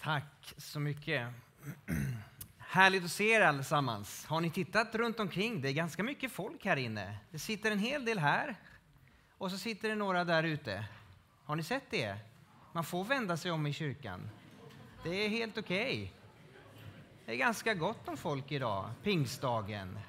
Tack så mycket. Härligt att se er allesammans. Har ni tittat runt omkring? Det är ganska mycket folk här inne. Det sitter en hel del här och så sitter det några där ute. Har ni sett det? Man får vända sig om i kyrkan. Det är helt okej. Det är ganska gott om folk idag, pingstdagen.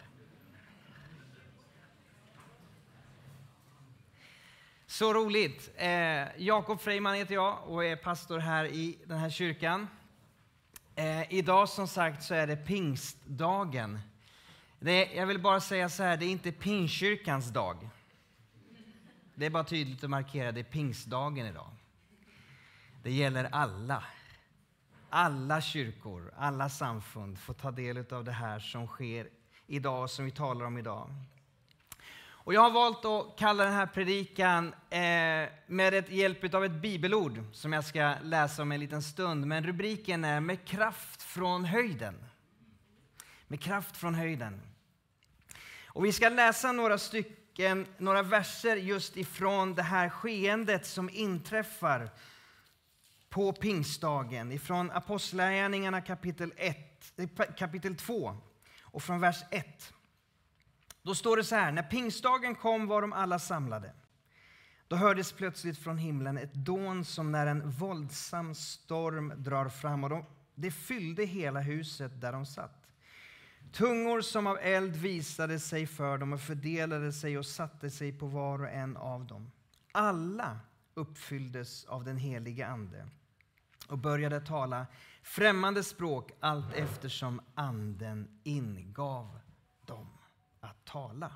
Så roligt. Jakob Freiman heter jag och är pastor här i den här kyrkan. Idag som sagt så är det pingstdagen. Jag vill bara säga så här, det är inte pingstkyrkans dag. Det är bara tydligt att markera, det är pingstdagen idag. Det gäller alla. Alla kyrkor, alla samfund får ta del av det här som sker idag, som vi talar om idag. Och jag har valt att kalla den här predikan med hjälp av ett bibelord som jag ska läsa om en liten stund. Men rubriken är Med kraft från höjden. Med kraft från höjden. Och vi ska läsa några verser just ifrån det här skeendet som inträffar på pingstdagen. Ifrån Apostlagärningarna kapitel 2 och från vers 1. Då står det så här: när pingstdagen kom var de alla samlade. Då hördes plötsligt från himlen ett dån som när en våldsam storm drar fram, och det fyllde hela huset där de satt. Tungor som av eld visade sig för dem och fördelade sig och satte sig på var och en av dem. Alla uppfylldes av den helige ande och började tala främmande språk allt eftersom anden ingav dem att tala.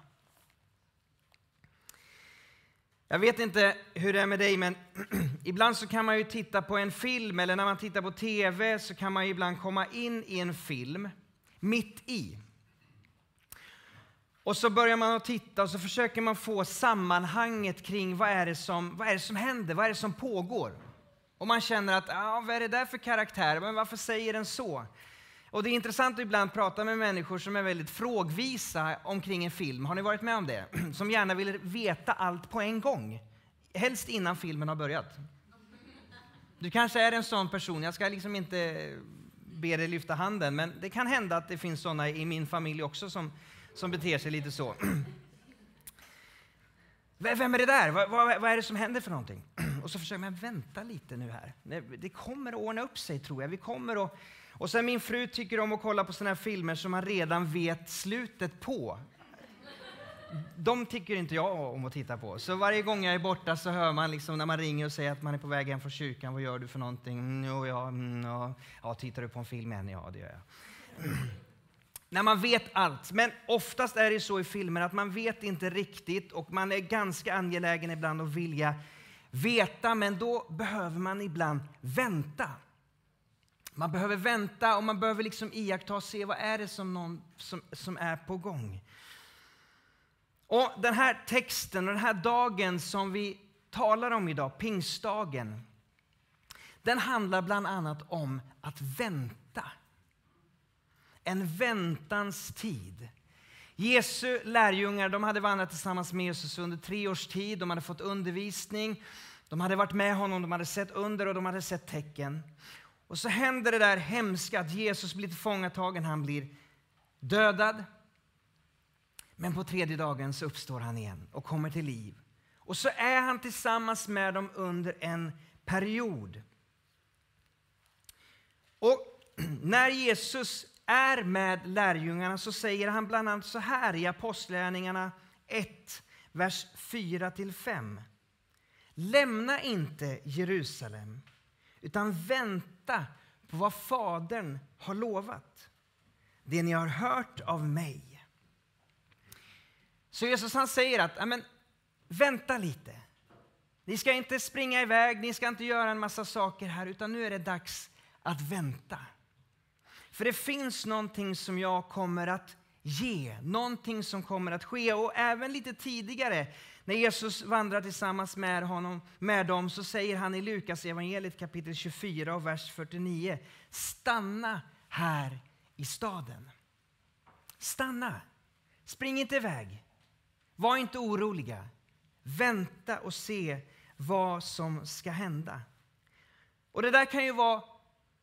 Jag vet inte hur det är med dig, men ibland så kan man ju titta på en film, eller när man tittar på tv så kan man ju ibland komma in i en film mitt i. Och så börjar man att titta och så försöker man få sammanhanget kring vad är det som händer, vad är det som pågår. Och man känner att, vad är det där för karaktär, men varför säger den så? Och det är intressant att ibland prata med människor som är väldigt frågvisa omkring en film. Har ni varit med om det? Som gärna vill veta allt på en gång. Helst innan filmen har börjat. Du kanske är en sån person. Jag ska liksom inte be dig lyfta handen. Men det kan hända att det finns såna i min familj också som beter sig lite så. Vem är det där? Vad är det som händer för någonting? Och så försöker man vänta lite nu här. Det kommer att ordna upp sig, tror jag. Vi kommer att... Och sen min fru tycker om att kolla på såna här filmer som man redan vet slutet på. De tycker inte jag om att titta på. Så varje gång jag är borta så hör man liksom när man ringer och säger att man är på väg hem från kyrkan. Vad gör du för någonting? Ja, tittar du på en film än? Ja, det gör jag. När man vet allt. Men oftast är det så i filmer att man vet inte riktigt. Och man är ganska angelägen ibland att vilja veta. Men då behöver man ibland vänta. Man behöver vänta och man behöver liksom iaktta och se vad är det som är på gång. Och den här texten och den här dagen som vi talar om idag, pingstdagen, den handlar bland annat om att vänta. En väntans tid. Jesu lärjungar, de hade vandrat tillsammans med Jesus under 3 års tid. De hade fått undervisning, de hade varit med honom, de hade sett under och de hade sett tecken. Och så händer det där hemska att Jesus blir tillfångatagen, han blir dödad. Men på 3:e dagen så uppstår han igen och kommer till liv. Och så är han tillsammans med dem under en period. Och när Jesus är med lärjungarna så säger han bland annat så här i Apostlagärningarna 1, vers 4-5. Lämna inte Jerusalem, utan vänta på vad Fadern har lovat. Det ni har hört av mig. Så Jesus han säger att vänta lite. Ni ska inte springa iväg, ni ska inte göra en massa saker här, utan nu är det dags att vänta. För det finns någonting som jag kommer att ge, någonting som kommer att ske. Och även lite tidigare när Jesus vandrar tillsammans med dem så säger han i Lukas evangeliet kapitel 24 och vers 49. Stanna här i staden. Stanna. Spring inte iväg. Var inte oroliga. Vänta och se vad som ska hända. Och det där kan ju vara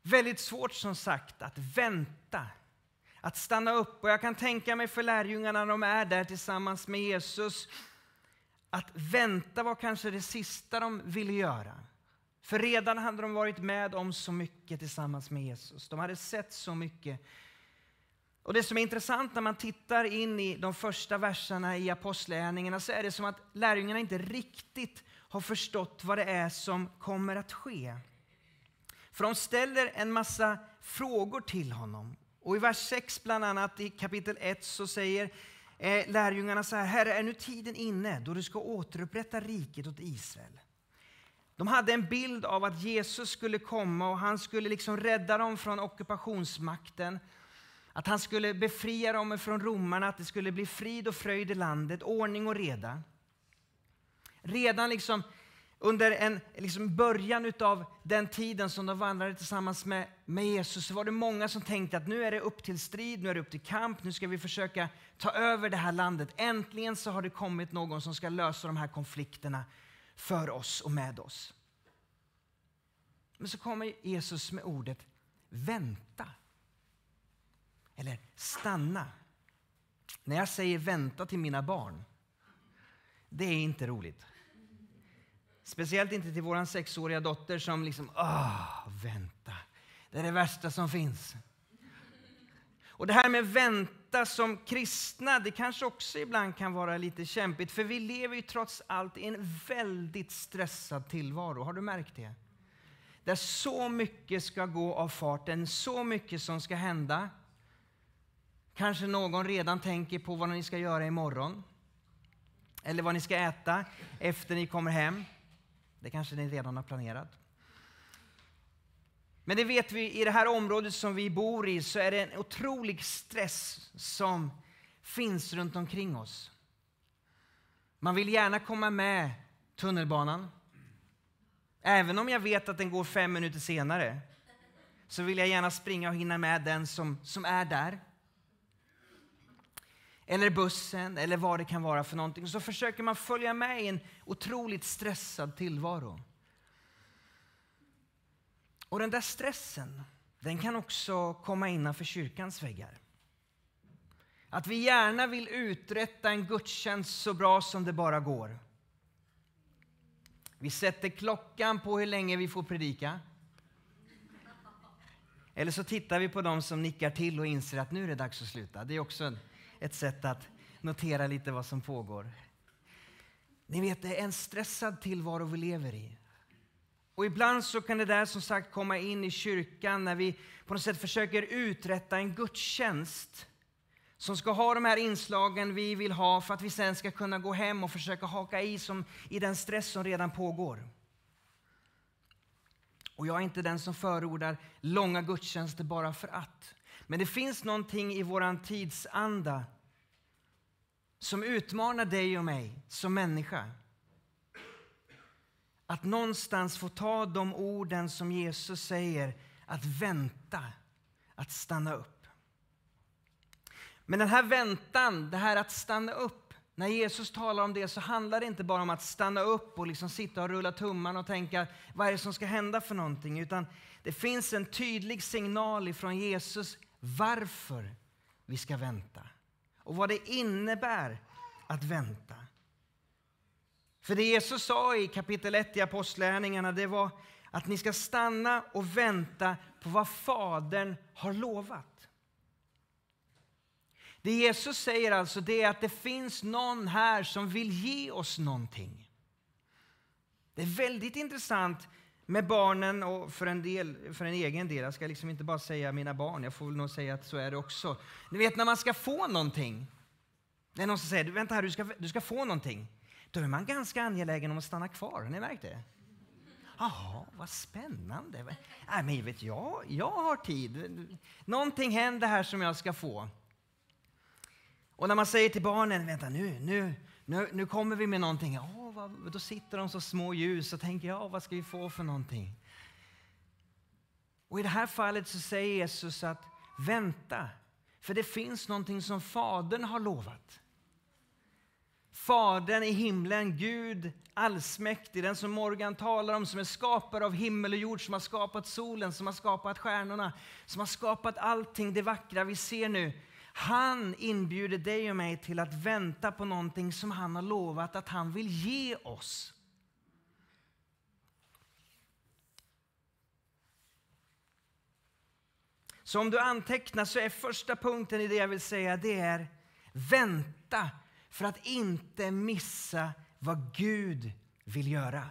Väldigt svårt som sagt att vänta, att stanna upp. Och jag kan tänka mig för lärjungarna när de är där tillsammans med Jesus, att vänta var kanske det sista de ville göra. För redan hade de varit med om så mycket tillsammans med Jesus. De hade sett så mycket. Och det som är intressant när man tittar in i de första verserna i Apostlagärningarna, så är det som att lärjungarna inte riktigt har förstått vad det är som kommer att ske. För de ställer en massa frågor till honom. Och i vers 6 bland annat i kapitel 1 så säger lärjungarna så här: Herre, är nu tiden inne då du ska återupprätta riket åt Israel? De hade en bild av att Jesus skulle komma och han skulle liksom rädda dem från ockupationsmakten. Att han skulle befria dem från romarna, att det skulle bli frid och fröjd i landet, ordning och reda. Redan liksom under en början av den tiden som de vandrade tillsammans med Jesus, så var det många som tänkte att nu är det upp till strid, nu är det upp till kamp, nu ska vi försöka ta över det här landet. Äntligen så har det kommit någon som ska lösa de här konflikterna för oss och med oss. Men så kommer Jesus med ordet vänta. Eller stanna. När jag säger vänta till mina barn, det är inte roligt. Speciellt inte till våran 6-åriga dotter som liksom, vänta. Det är det värsta som finns. Och det här med vänta som kristna, det kanske också ibland kan vara lite kämpigt. För vi lever ju trots allt i en väldigt stressad tillvaro. Har du märkt det? Där så mycket ska gå av farten, så mycket som ska hända. Kanske någon redan tänker på vad ni ska göra imorgon. Eller vad ni ska äta efter ni kommer hem. Det kanske ni redan har planerat. Men det vet vi, i det här området som vi bor i så är det en otrolig stress som finns runt omkring oss. Man vill gärna komma med tunnelbanan. Även om jag vet att den går 5 minuter senare, så vill jag gärna springa och hinna med den som är där. Eller bussen, eller vad det kan vara för någonting. Så försöker man följa med i en otroligt stressad tillvaro. Och den där stressen, den kan också komma innanför kyrkans väggar. Att vi gärna vill uträtta en gudstjänst så bra som det bara går. Vi sätter klockan på hur länge vi får predika. Eller så tittar vi på dem som nickar till och inser att nu är det dags att sluta. Det är också ett sätt att notera lite vad som pågår. Ni vet, det är en stressad tillvaro vi lever i. Och ibland så kan det där som sagt komma in i kyrkan när vi på något sätt försöker uträtta en gudstjänst som ska ha de här inslagen vi vill ha för att vi sen ska kunna gå hem och försöka haka i den stress som redan pågår. Och jag är inte den som förordar långa gudstjänster bara för att. Men det finns någonting i våran tidsanda som utmanar dig och mig som människa. Att någonstans få ta de orden som Jesus säger, att vänta, att stanna upp. Men den här väntan, det här att stanna upp, när Jesus talar om det så handlar det inte bara om att stanna upp och liksom sitta och rulla tummarna och tänka vad är det som ska hända för någonting, utan det finns en tydlig signal ifrån Jesus varför vi ska vänta och vad det innebär att vänta. För det Jesus sa i kapitel 1 i Apostlagärningarna, det var att ni ska stanna och vänta på vad Fadern har lovat. Det Jesus säger alltså, det är att det finns någon här som vill ge oss någonting. Det är väldigt intressant med barnen och för en egen del. Jag ska liksom inte bara säga mina barn, jag får väl nog säga att så är det också. Ni vet när man ska få någonting. Det är någon som säger, vänta här, du ska få någonting. Då är man ganska angelägen om att stanna kvar. Har ni märkt det? Jaha, vad spännande. Nej, men vet jag har tid. Någonting händer här som jag ska få. Och när man säger till barnen, vänta nu kommer vi med någonting. Då sitter de så små ljus och tänker, vad ska vi få för någonting? Och i det här fallet så säger Jesus att vänta. För det finns någonting som Fadern har lovat. Fadern i himlen, Gud allsmäktig, den som Morgan talar om, som är skapare av himmel och jord, som har skapat solen, som har skapat stjärnorna, som har skapat allting det vackra vi ser nu. Han inbjuder dig och mig till att vänta på någonting som han har lovat att han vill ge oss. Så om du antecknar så är första punkten i det jag vill säga, det är vänta för att inte missa vad Gud vill göra.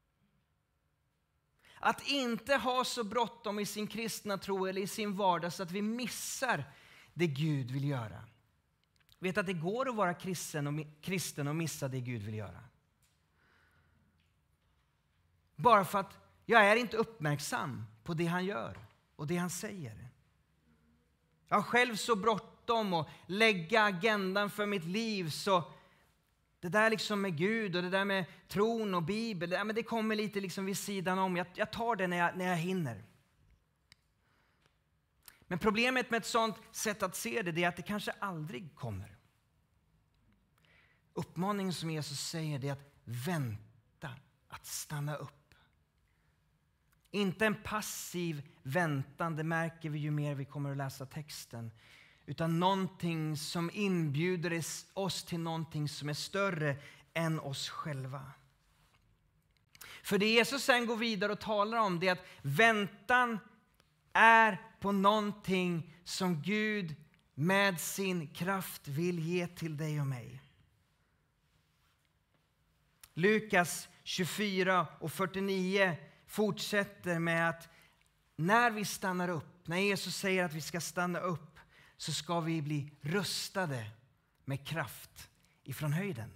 Att inte ha så bråttom i sin kristna tro eller i sin vardag så att vi missar det Gud vill göra. Vet att det går att vara kristen och missa det Gud vill göra. Bara för att jag är inte uppmärksam på det han gör och det han säger. Jag har själv så bråttom att lägga agendan för mitt liv, så det där liksom med Gud och det där med tron och Bibeln, det kommer lite liksom vid sidan om. Jag tar det när jag hinner. Men problemet med ett sånt sätt att se det är att det kanske aldrig kommer. Uppmaningen som Jesus säger, det är att vänta, att stanna upp. Inte en passiv väntan, det märker vi ju mer vi kommer att läsa texten. Utan någonting som inbjuder oss till någonting som är större än oss själva. För det Jesus sen går vidare och talar om, det är att väntan är på någonting som Gud med sin kraft vill ge till dig och mig. Lukas 24 och 49 fortsätter med att när vi stannar upp, när Jesus säger att vi ska stanna upp, så ska vi bli rustade med kraft ifrån höjden.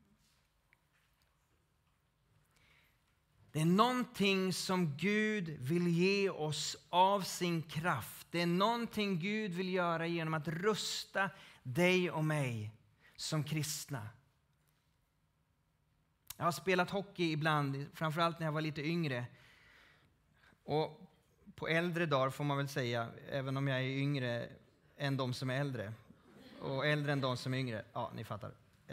Det är någonting som Gud vill ge oss av sin kraft. Det är någonting Gud vill göra genom att rusta dig och mig som kristna. Jag har spelat hockey ibland, framförallt när jag var lite yngre. Och på äldre dagar får man väl säga, även om jag är yngre än de som är äldre. Och äldre än de som är yngre, ja ni fattar.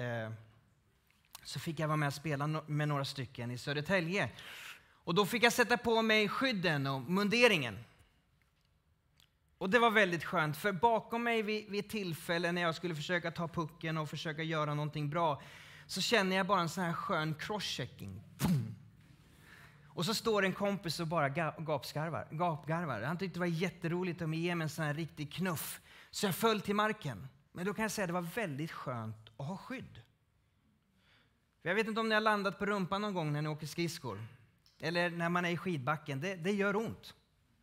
Så fick jag vara med och spela med några stycken i Södertälje. Och då fick jag sätta på mig skydden och munderingen. Och det var väldigt skönt, för bakom mig vid tillfällen när jag skulle försöka ta pucken och försöka göra någonting bra, så känner jag bara en sån här skön crosschecking. Och så står en kompis och bara gapgarvar. Han tyckte det var jätteroligt att ge mig en sån här riktig knuff. Så jag föll till marken. Men då kan jag säga att det var väldigt skönt att ha skydd. För jag vet inte om ni har landat på rumpan någon gång när ni åker skridskor. Eller när man är i skidbacken. Det gör ont.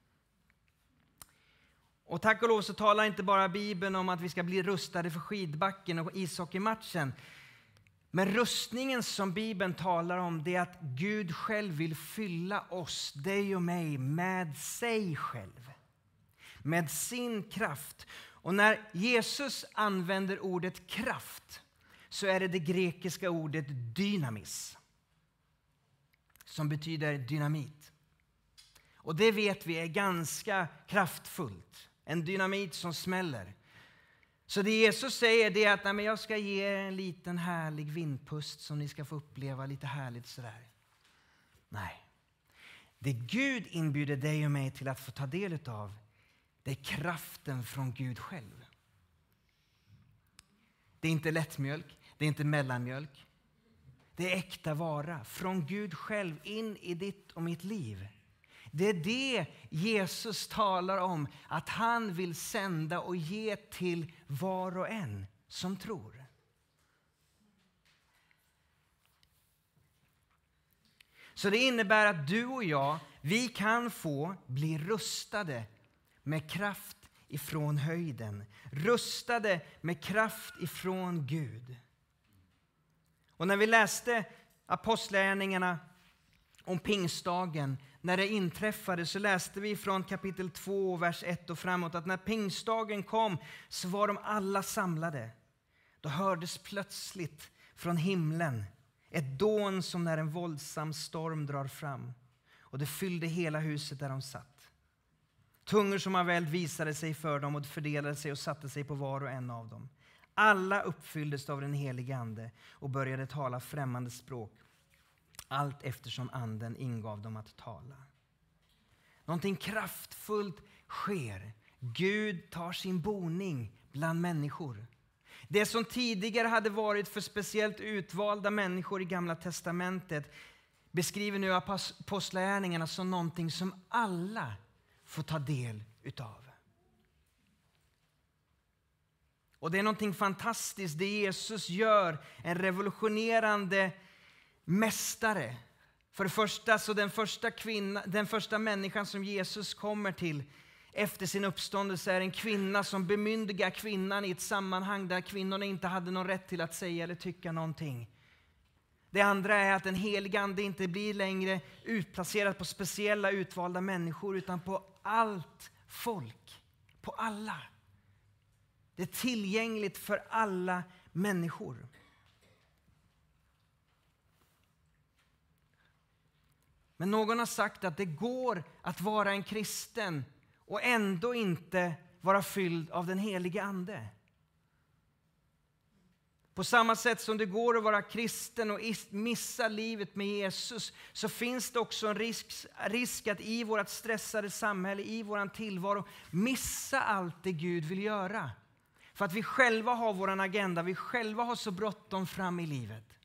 Och tack och lov så talar inte bara Bibeln om att vi ska bli rustade för skidbacken och ishockeymatchen. Men rustningen som Bibeln talar om, det är att Gud själv vill fylla oss, dig och mig, med sig själv. Med sin kraft. Och när Jesus använder ordet kraft, så är det grekiska ordet dynamis. Som betyder dynamit. Och det vet vi är ganska kraftfullt. En dynamit som smäller. Så det Jesus säger, det är att nej, jag ska ge er en liten härlig vindpust som ni ska få uppleva lite härligt sådär. Nej. Det Gud inbjuder dig och mig till att få ta del av, det är kraften från Gud själv. Det är inte lättmjölk, det är inte mellanmjölk. Det är äkta vara från Gud själv in i ditt och mitt liv. Det är det Jesus talar om att han vill sända och ge till var och en som tror. Så det innebär att du och jag, vi kan få bli rustade med kraft ifrån höjden. Rustade med kraft ifrån Gud. Och när vi läste apostlagärningarna om pingstdagen, när det inträffade, så läste vi från kapitel 2, vers 1 och framåt, att när pingstdagen kom så var de alla samlade. Då hördes plötsligt från himlen ett dån som när en våldsam storm drar fram. Och det fyllde hela huset där de satt. Tungor som av eld visade sig för dem och fördelade sig och satte sig på var och en av dem. Alla uppfylldes av den helige ande och började tala främmande språk, allt eftersom anden ingav dem att tala. Någonting kraftfullt sker. Gud tar sin boning bland människor. Det som tidigare hade varit för speciellt utvalda människor i Gamla testamentet beskriver nu apostlagärningarna som någonting som alla får ta del utav. Och det är någonting fantastiskt. Det Jesus gör, en revolutionerande mästare. För det första, så den första människan som Jesus kommer till efter sin uppståndelse är en kvinna som bemyndigar kvinnan i ett sammanhang där kvinnorna inte hade någon rätt till att säga eller tycka någonting. Det andra är att den helige ande inte blir längre utplacerad på speciella utvalda människor utan på allt folk, på alla. Det är tillgängligt för alla människor. Men någon har sagt att det går att vara en kristen och ändå inte vara fylld av den helige ande. På samma sätt som det går att vara kristen och missa livet med Jesus, så finns det också en risk att i vårt stressade samhälle, i vår tillvaro, missa allt det Gud vill göra. För att vi själva har vår agenda, vi själva har så bråttom fram i livet.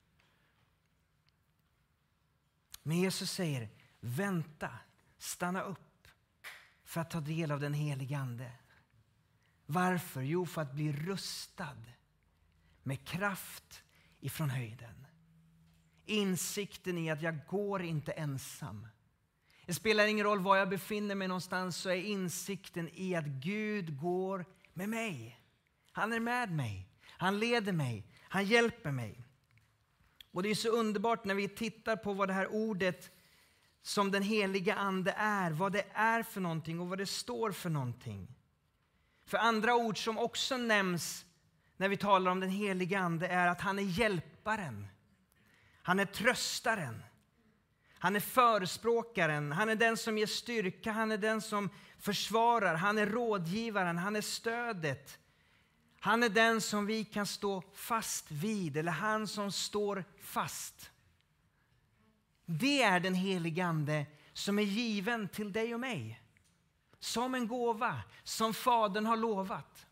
Men Jesus säger, vänta, stanna upp för att ta del av den helige ande. Varför? Jo, för att bli rustad med kraft ifrån höjden. Insikten i att jag går inte ensam. Det spelar ingen roll var jag befinner mig någonstans, så är insikten i att Gud går med mig. Han är med mig. Han leder mig. Han hjälper mig. Och det är så underbart när vi tittar på vad det här ordet som den heliga ande är, vad det är för någonting och vad det står för någonting. För andra ord som också nämns när vi talar om den heliga ande är att han är hjälparen. Han är tröstaren. Han är förespråkaren. Han är den som ger styrka. Han är den som försvarar. Han är rådgivaren. Han är stödet. Han är den som vi kan stå fast vid, eller han som står fast. Det är den helige ande som är given till dig och mig. Som en gåva, som Fadern har lovat.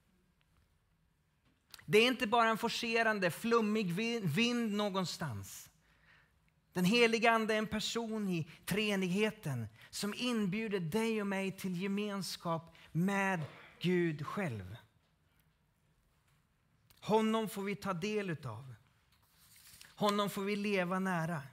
Det är inte bara en forcerande, flummig vind någonstans. Den helige ande är en person i treenigheten som inbjuder dig och mig till gemenskap med Gud själv. Honom får vi ta del utav. Honom får vi leva nära.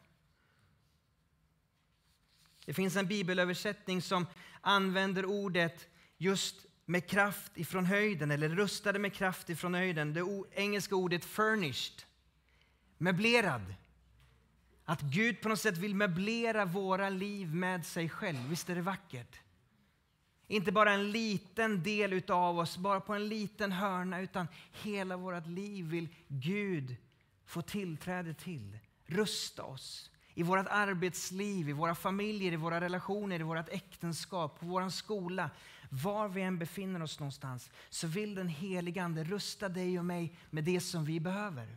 Det finns en bibelöversättning som använder ordet just med kraft ifrån höjden, eller rustade med kraft ifrån höjden. Det engelska ordet furnished, möblerad. Att Gud på något sätt vill möblera våra liv med sig själv. Visst är det vackert? Inte bara en liten del utav oss, bara på en liten hörna, utan hela vårt liv vill Gud få tillträde till. Rusta oss i vårt arbetsliv, i våra familjer, i våra relationer, i vårt äktenskap, på vår skola. Var vi än befinner oss någonstans, så vill den helige ande rusta dig och mig med det som vi behöver.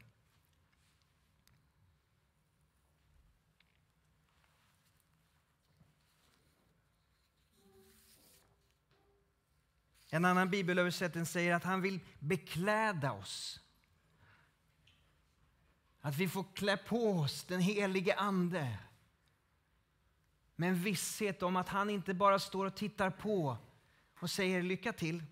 En annan bibelöversättning säger att han vill bekläda oss. Att vi får klä på oss den helige ande. Med en visshet om att han inte bara står och tittar på och säger lycka till.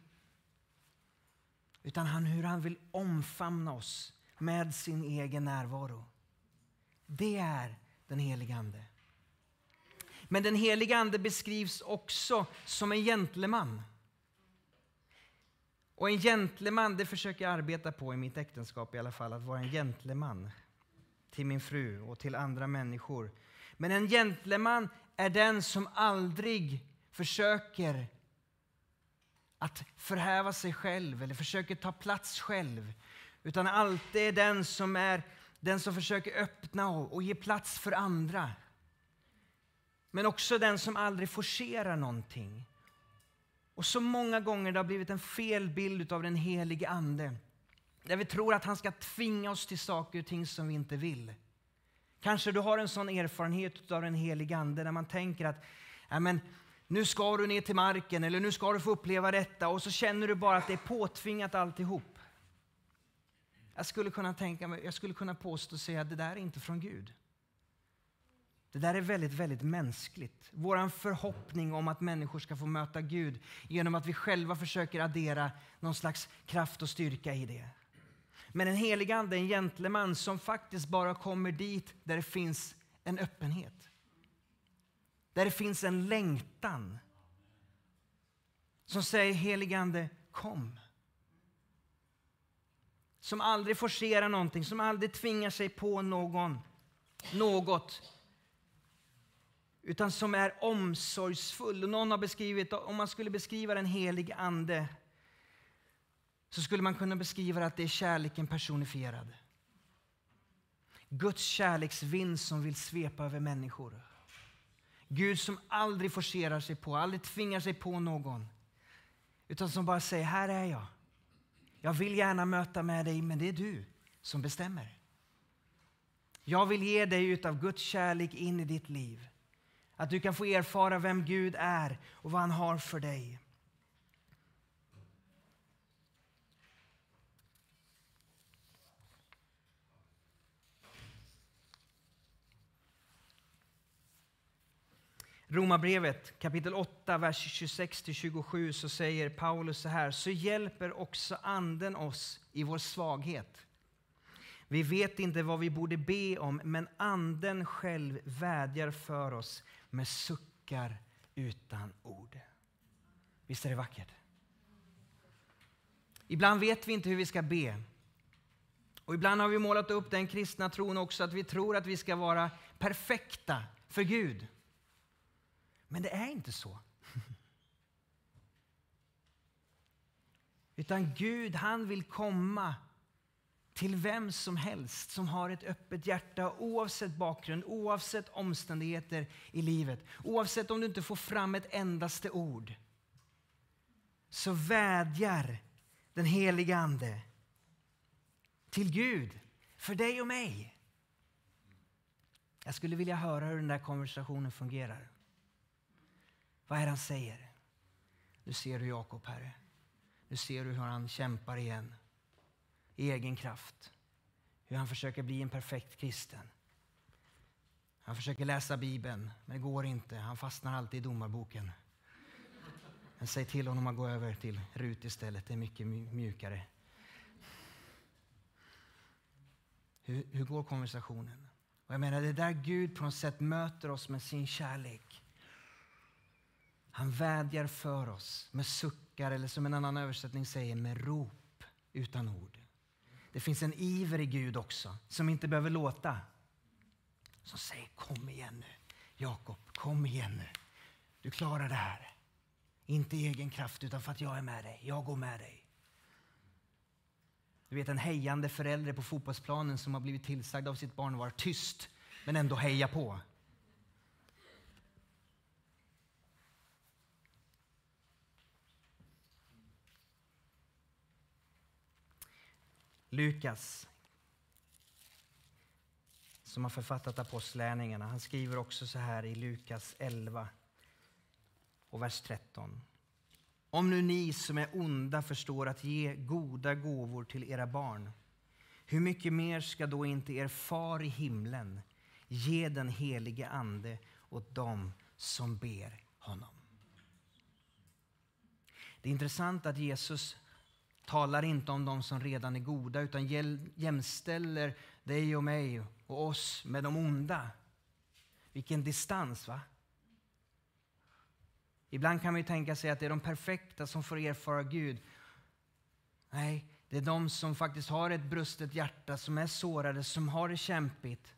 Utan hur han vill omfamna oss med sin egen närvaro. Det är den helige ande. Men den helige ande beskrivs också som en gentleman. Och en gentleman, det försöker jag arbeta på i mitt äktenskap i alla fall. Att vara en gentleman till min fru och till andra människor. Men en gentleman är den som aldrig försöker att förhäva sig själv eller försöker ta plats själv. Utan alltid är den som försöker öppna och ge plats för andra. Men också den som aldrig forcerar någonting. Och så många gånger det har blivit en fel bild av den helige ande. Där vi tror att han ska tvinga oss till saker och ting som vi inte vill. Kanske du har en sån erfarenhet av den helige ande där man tänker att nu ska du ner till marken eller nu ska du få uppleva detta, och så känner du bara att det är påtvingat alltihop. Jag skulle kunna påstå och säga att det där är inte från Gud. Det där är väldigt, väldigt mänskligt. Våran förhoppning om att människor ska få möta Gud genom att vi själva försöker addera någon slags kraft och styrka i det. Men en helig ande är en gentleman som faktiskt bara kommer dit där det finns en öppenhet. Där det finns en längtan. Som säger: helig ande, kom. Som aldrig forcerar någonting, som aldrig tvingar sig på något. Utan som är omsorgsfull. Och någon har beskrivit, om man skulle beskriva den helige ande, så skulle man kunna beskriva att det är kärleken personifierad. Guds kärleksvind som vill svepa över människor. Gud som aldrig forcerar sig på, aldrig tvingar sig på någon. Utan som bara säger: här är jag. Jag vill gärna möta med dig, men det är du som bestämmer. Jag vill ge dig utav Guds kärlek in i ditt liv. Att du kan få erfara vem Gud är och vad han har för dig. Romarbrevet kapitel 8, vers 26-27, så säger Paulus så här: så hjälper också anden oss i vår svaghet. Vi vet inte vad vi borde be om, men anden själv vädjar för oss med suckar utan ord. Visst är det vackert? Ibland vet vi inte hur vi ska be. Och ibland har vi målat upp den kristna tron också, att vi tror att vi ska vara perfekta för Gud. Men det är inte så. Utan Gud, han vill komma till vem som helst som har ett öppet hjärta, oavsett bakgrund, oavsett omständigheter i livet. Oavsett om du inte får fram ett endaste ord, så vädjar den helige ande till Gud för dig och mig. Jag skulle vilja höra hur den där konversationen fungerar. Vad är det han säger? Nu ser du Jakob, Herre. Nu ser du hur han kämpar igen. I egen kraft. Hur han försöker bli en perfekt kristen. Han försöker läsa Bibeln, men det går inte. Han fastnar alltid i domarboken. Men säg till honom att gå över till Rut istället. Det är mycket mjukare. Hur går konversationen? Och jag menar, det är där Gud på något sätt möter oss med sin kärlek. Han vädjar för oss med suckar, eller som en annan översättning säger, med rop utan ord. Det finns en iver i Gud också som inte behöver låta. Som säger: kom igen nu. Jakob, kom igen nu. Du klarar det här. Inte i egen kraft, utan för att jag är med dig. Jag går med dig. Du vet, en hejande förälder på fotbollsplanen som har blivit tillsagd av sitt barn att vara tyst, men ändå heja på. Lukas, som har författat apostlärningarna, han skriver också så här i Lukas 11 och vers 13. Om nu ni som är onda förstår att ge goda gåvor till era barn, hur mycket mer ska då inte er far i himlen ge den helige ande åt dem som ber honom? Det är intressant att Jesus talar inte om de som redan är goda, utan jämställer dig och mig och oss med de onda. Vilken distans, va? Ibland kan man ju tänka sig att det är de perfekta som får erfara Gud. Nej, det är de som faktiskt har ett brustet hjärta, som är sårade, som har det kämpigt,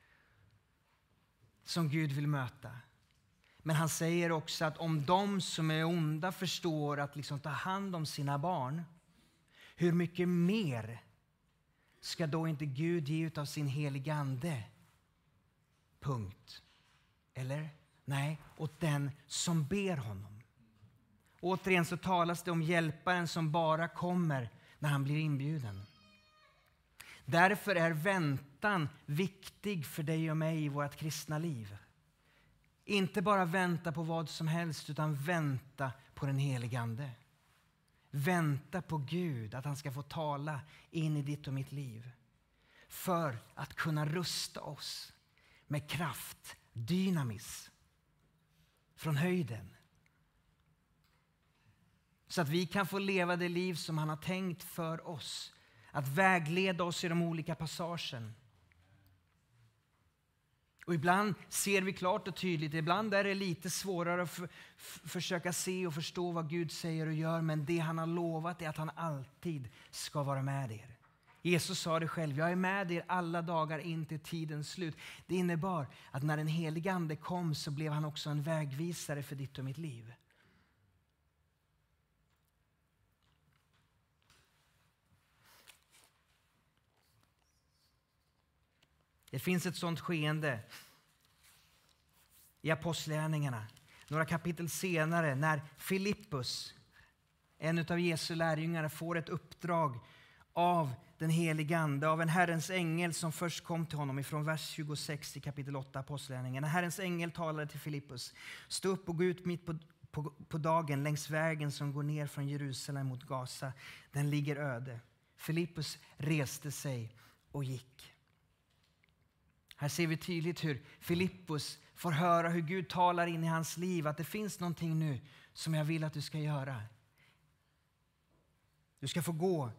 som Gud vill möta. Men han säger också att om de som är onda förstår att liksom ta hand om sina barn, hur mycket mer ska då inte Gud ge ut av sin heliga ande? Punkt. Eller? Nej, åt den som ber honom. Återigen så talas det om hjälparen som bara kommer när han blir inbjuden. Därför är väntan viktig för dig och mig i vårt kristna liv. Inte bara vänta på vad som helst, utan vänta på den helige Ande. Vänta på Gud, att han ska få tala in i ditt och mitt liv. För att kunna rusta oss med kraft, dynamis, från höjden. Så att vi kan få leva det liv som han har tänkt för oss. Att vägleda oss i de olika passagen. Och ibland ser vi klart och tydligt. Ibland är det lite svårare att försöka se och förstå vad Gud säger och gör. Men det han har lovat är att han alltid ska vara med er. Jesus sa det själv. Jag är med er alla dagar in till tidens slut. Det innebar att när den helige Ande kom så blev han också en vägvisare för ditt och mitt liv. Det finns ett sådant skeende i Apostlagärningarna. Några kapitel senare när Filippus, en av Jesu lärjungar, får ett uppdrag av den helige Ande, av en Herrens ängel som först kom till honom ifrån vers 26 i kapitel 8 Apostlagärningarna. När Herrens ängel talade till Filippus: stå upp och gå ut mitt på dagen längs vägen som går ner från Jerusalem mot Gaza. Den ligger öde. Filippus reste sig och gick. Här ser vi tydligt hur Filippus får höra hur Gud talar in i hans liv. Att det finns någonting nu som jag vill att du ska göra. Du ska få gå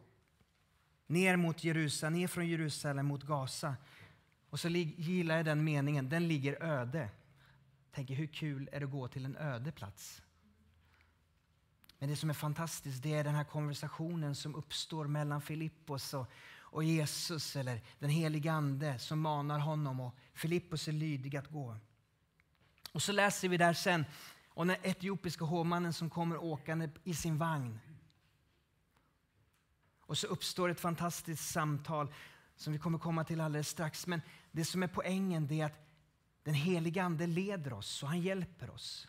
ner från Jerusalem mot Gaza. Och så gillar jag den meningen. Den ligger öde. Tänker, hur kul är det att gå till en öde plats? Men det som är fantastiskt, det är den här konversationen som uppstår mellan Filippus och Jesus, eller den helige Ande som manar honom, och Filippus är lydig att gå. Och så läser vi där sen om den etiopiska hovmannen som kommer åkande i sin vagn. Och så uppstår ett fantastiskt samtal som vi kommer komma till alldeles strax. Men det som är poängen, det är att den helige Ande leder oss och han hjälper oss.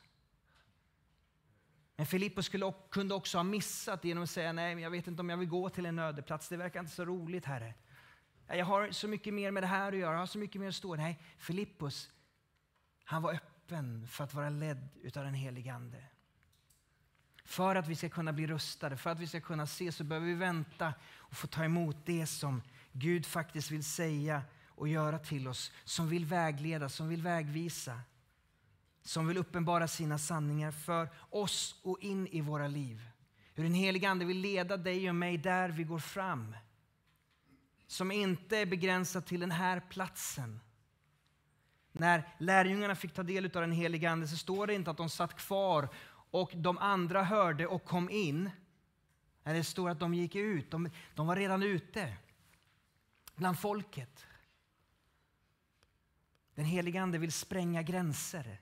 Men Filippus kunde också ha missat genom att säga: nej, men jag vet inte om jag vill gå till en ödeplats. Det verkar inte så roligt, Herre. Jag har så mycket mer med det här att göra. Jag har så mycket mer att stå. Nej, Filippus, han var öppen för att vara ledd utav den helige Ande. För att vi ska kunna bli rustade, för att vi ska kunna se, så behöver vi vänta och få ta emot det som Gud faktiskt vill säga och göra till oss. Som vill vägleda, som vill vägvisa. Som vill uppenbara sina sanningar för oss och in i våra liv. Hur den helige Ande vill leda dig och mig där vi går fram. Som inte är begränsat till den här platsen. När lärjungarna fick ta del av den helige Ande så står det inte att de satt kvar och de andra hörde och kom in. När det står att de gick ut. De var redan ute bland folket. Den helige Ande vill spränga gränser.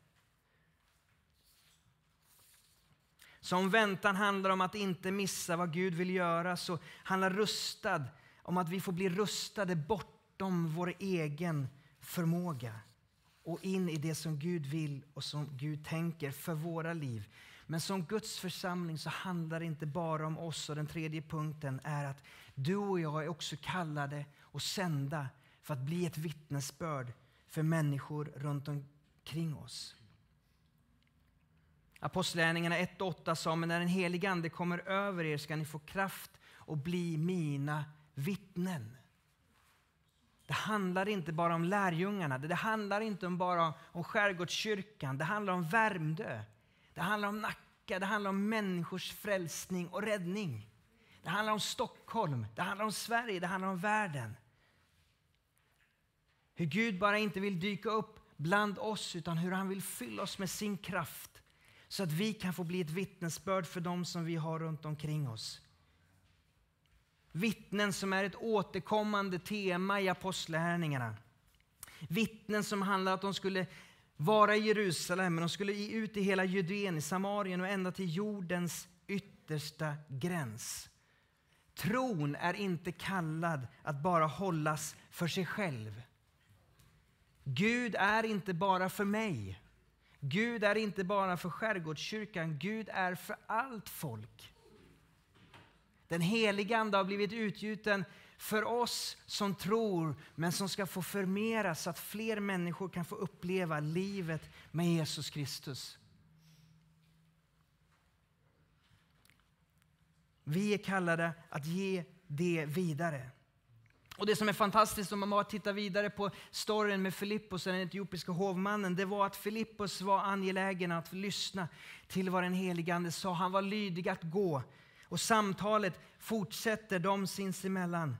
Så om väntan handlar om att inte missa vad Gud vill göra, så handlar rustad om att vi får bli rustade bortom vår egen förmåga och in i det som Gud vill och som Gud tänker för våra liv. Men som Guds församling så handlar det inte bara om oss. Och den tredje punkten är att du och jag är också kallade och sända för att bli ett vittnesbörd för människor runt omkring oss. Apostlagärningarna 1:8 sa: men när den helige Ande kommer över er ska ni få kraft och bli mina vittnen. Det handlar inte bara om lärjungarna. Det handlar inte bara om Skärgårdskyrkan. Det handlar om Värmdö. Det handlar om Nacka. Det handlar om människors frälsning och räddning. Det handlar om Stockholm. Det handlar om Sverige. Det handlar om världen. Hur Gud bara inte vill dyka upp bland oss, utan hur han vill fylla oss med sin kraft. Så att vi kan få bli ett vittnesbörd för dem som vi har runt omkring oss. Vittnen som är ett återkommande tema i apostlagärningarna. Vittnen som handlar om att de skulle vara i Jerusalem, men de skulle ut i hela Judeen, i Samarien och ända till jordens yttersta gräns. Tron är inte kallad att bara hållas för sig själv. Gud är inte bara för mig. Gud är inte bara för Skärgårdskyrkan. Gud är för allt folk. Den helige Ande har blivit utgjuten för oss som tror, men som ska få förmeras så att fler människor kan få uppleva livet med Jesus Kristus. Vi är kallade att ge det vidare. Och det som är fantastiskt om man bara tittar vidare på storyn med Filippos, den etiopiska hovmannen, det var att Filippos var angelägen att lyssna till vad den helige Ande sa. Han var lydig att gå. Och samtalet fortsätter de sinsemellan.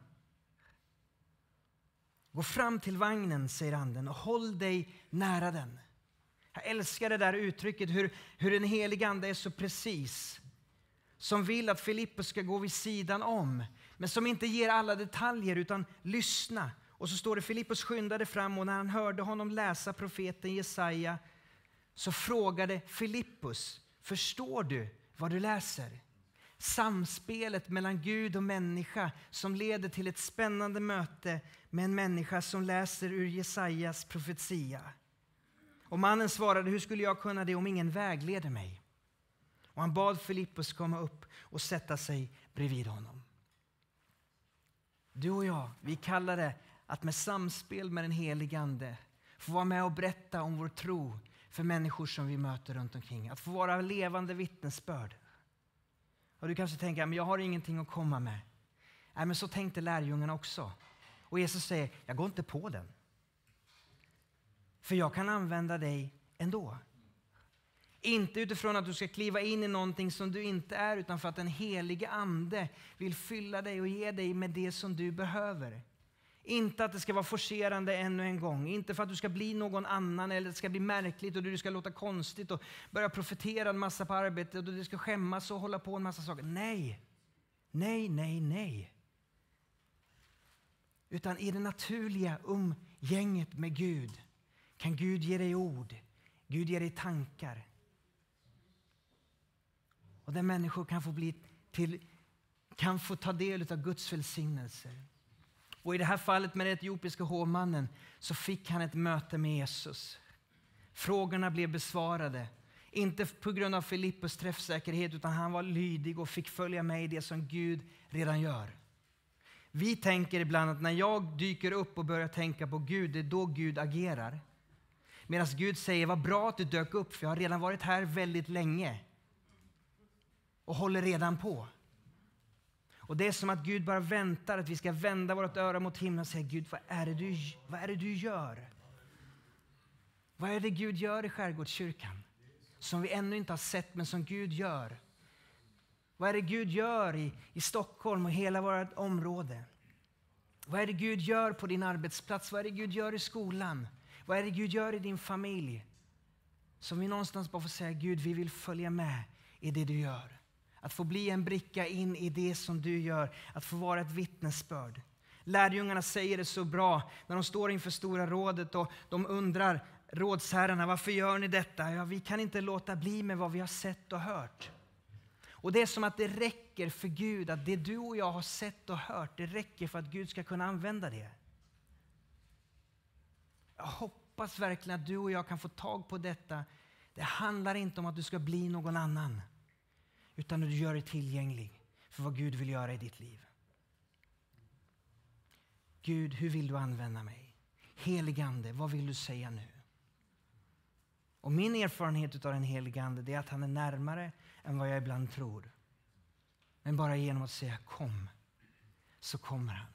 Gå fram till vagnen, säger anden, och håll dig nära den. Jag älskar det där uttrycket, hur den helige Ande är så precis. Som vill att Filippos ska gå vid sidan om. Men som inte ger alla detaljer utan lyssna. Och så står det, Filippos skyndade fram och när han hörde honom läsa profeten Jesaja så frågade Filippos, förstår du vad du läser? Samspelet mellan Gud och människa som leder till ett spännande möte med en människa som läser ur Jesajas profetia. Och mannen svarade, hur skulle jag kunna det om ingen vägleder mig? Och han bad Filippos komma upp och sätta sig bredvid honom. Du och jag, vi kallar det att med samspel med den helige Ande få vara med och berätta om vår tro för människor som vi möter runt omkring. Att få vara levande vittnesbörd. Och du kanske tänker, men jag har ingenting att komma med. Nej, men så tänkte lärjungarna också. Och Jesus säger, jag går inte på den. För jag kan använda dig ändå. Inte utifrån att du ska kliva in i någonting som du inte är, utan för att den helige Ande vill fylla dig och ge dig med det som du behöver. Inte att det ska vara forcerande ännu en gång. Inte för att du ska bli någon annan eller det ska bli märkligt och du ska låta konstigt och börja profetera en massa på arbetet och du ska skämmas och hålla på en massa saker. Nej, nej, nej, nej. Utan i det naturliga umgänget med Gud kan Gud ge dig ord. Gud ger dig tankar. Och där människor kan få ta del av Guds välsignelser. Och i det här fallet med den etiopiska hovmannen så fick han ett möte med Jesus. Frågorna blev besvarade. Inte på grund av Filippos träffsäkerhet utan han var lydig och fick följa med i det som Gud redan gör. Vi tänker ibland att när jag dyker upp och börjar tänka på Gud, det är då Gud agerar. Medan Gud säger, vad bra att du dök upp för jag har redan varit här väldigt länge. Och håller redan på. Och det är som att Gud bara väntar att vi ska vända vårt öra mot himlen och säga, Gud, vad är det du gör? Vad är det Gud gör i Skärgårdskyrkan? Som vi ännu inte har sett men som Gud gör. Vad är det Gud gör i Stockholm och hela vårt område? Vad är det Gud gör på din arbetsplats? Vad är det Gud gör i skolan? Vad är det Gud gör i din familj? Som vi någonstans bara får säga, Gud, vi vill följa med i det du gör. Att få bli en bricka in i det som du gör. Att få vara ett vittnesbörd. Lärjungarna säger det så bra när de står inför Stora rådet och de undrar rådsherrarna, varför gör ni detta? Ja, vi kan inte låta bli med vad vi har sett och hört. Och det är som att det räcker för Gud att det du och jag har sett och hört, det räcker för att Gud ska kunna använda det. Jag hoppas verkligen att du och jag kan få tag på detta. Det handlar inte om att du ska bli någon annan. Utan att du gör dig tillgänglig för vad Gud vill göra i ditt liv. Gud, hur vill du använda mig? Helige Ande, vad vill du säga nu? Och min erfarenhet av den helige Ande är att han är närmare än vad jag ibland tror. Men bara genom att säga kom, så kommer han.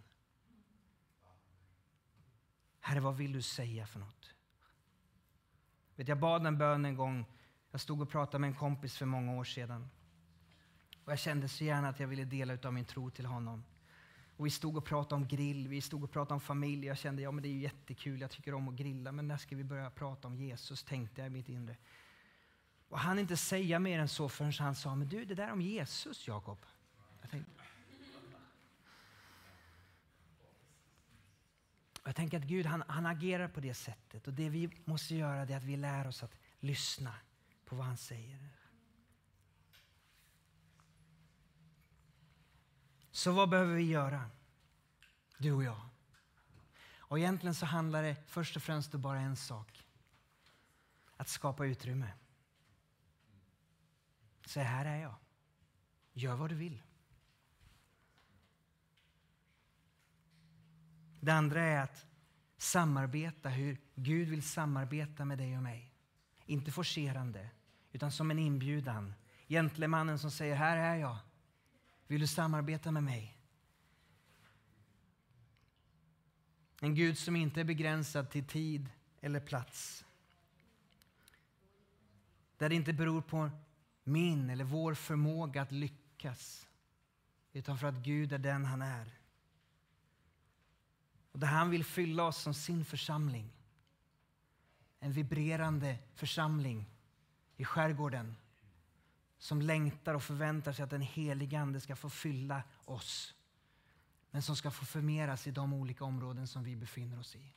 Herre, vad vill du säga för något? Jag bad en bön en gång. Jag stod och pratade med en kompis för många år sedan. Och jag kände så gärna att jag ville dela av min tro till honom. Och vi stod och pratade om grill, vi stod och pratade om familj. Jag kände, men det är ju jättekul, jag tycker om att grilla. Men när ska vi börja prata om Jesus, tänkte jag i mitt inre. Och han inte säga mer än så förrän han sa, men du, det där om Jesus, Jakob. Jag tänker att Gud, han agerar på det sättet. Och det vi måste göra är att vi lär oss att lyssna på vad han säger. Så vad behöver vi göra? Du och jag. Och egentligen så handlar det först och främst om bara en sak. Att skapa utrymme. Så här är jag. Gör vad du vill. Det andra är att samarbeta, hur Gud vill samarbeta med dig och mig. Inte forcerande, utan som en inbjudan. Gentlemannen som säger, här är jag. Vill du samarbeta med mig? En Gud som inte är begränsad till tid eller plats. Där det inte beror på min eller vår förmåga att lyckas. Utan för att Gud är den han är. Och där han vill fylla oss som sin församling. En vibrerande församling i skärgården. Som längtar och förväntar sig att den helige ande ska få fylla oss. Men som ska få förmeras i de olika områden som vi befinner oss i.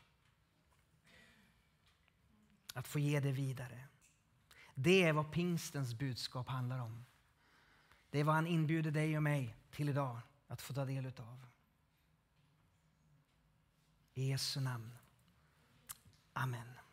Att få ge det vidare. Det är vad pingstens budskap handlar om. Det är vad han inbjuder dig och mig till idag att få ta del utav. I Jesu namn. Amen.